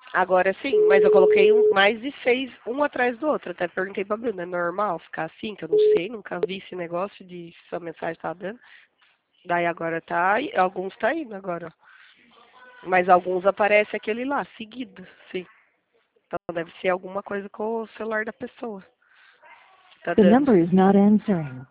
Agora sim, mas eu coloquei mais de 6, um atrás do outro. Até perguntei pra Bruna, é normal ficar assim? Que eu não sei, nunca vi esse negócio de se a mensagem tá dando. Daí agora tá, alguns tá indo agora. Mas alguns aparece aquele lá, seguido, sim. Então deve ser alguma coisa com o celular da pessoa. Tá The dando. number is not answering.